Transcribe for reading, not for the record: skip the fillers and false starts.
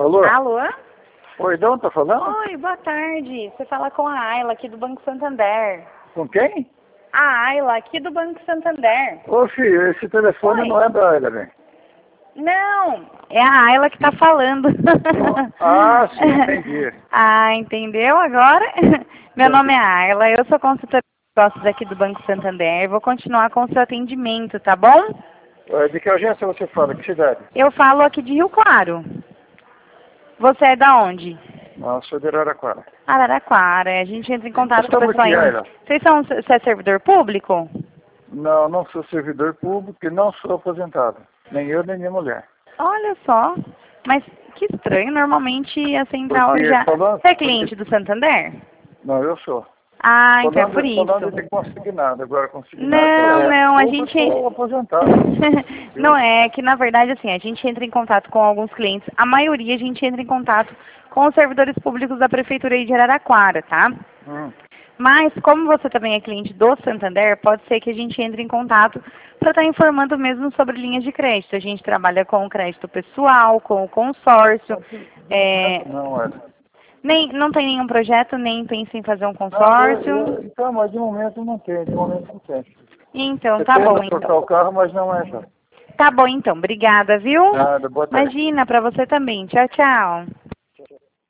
Alô? Alô? Oi, de onde tá falando? Oi, boa tarde. Você fala com a Ayla aqui do Banco Santander. Com quem? A Ayla aqui do Banco Santander. Ô filho, esse telefone Oi. não é da Ayla, bem. Não, é a Ayla que tá falando. Ah, sim, entendi. Ah, entendeu agora? Meu nome é Ayla, eu sou consultora de negócios aqui do Banco Santander. Vou continuar com o seu atendimento, tá bom? De que agência você fala? Que cidade? Eu falo aqui de Rio Claro. Você é da onde? Não, sou de Araraquara. Araraquara. A gente entra em contato com o Estamos pessoal aqui, aí. Ayla. Você é servidor público? Não, não sou servidor público e não sou aposentado. Nem eu, nem minha mulher. Olha só. Mas que estranho, normalmente a central Porque já... falando... Você é cliente do Santander? Não, eu sou. Ah, então é por Falando isso. de consignado. Agora, consignado Não, a público gente... ou aposentado. Não é, que na verdade assim, a gente entra em contato com alguns clientes, a maioria a gente entra em contato com os servidores públicos da Prefeitura aí de Araraquara, tá? Mas, como você também é cliente do Santander, pode ser que a gente entre em contato para estar informando mesmo sobre linhas de crédito. A gente trabalha com o crédito pessoal, com o consórcio. Não, é. Não tem nenhum projeto, nem pensa em fazer um consórcio. Então, mas de momento não tem, de momento não tem. Então, tá bom, Trocar então. o carro, mas não é já. Tá bom, então. Obrigada, viu? Nada, boa tarde. Imagina, para você também. Tchau, tchau.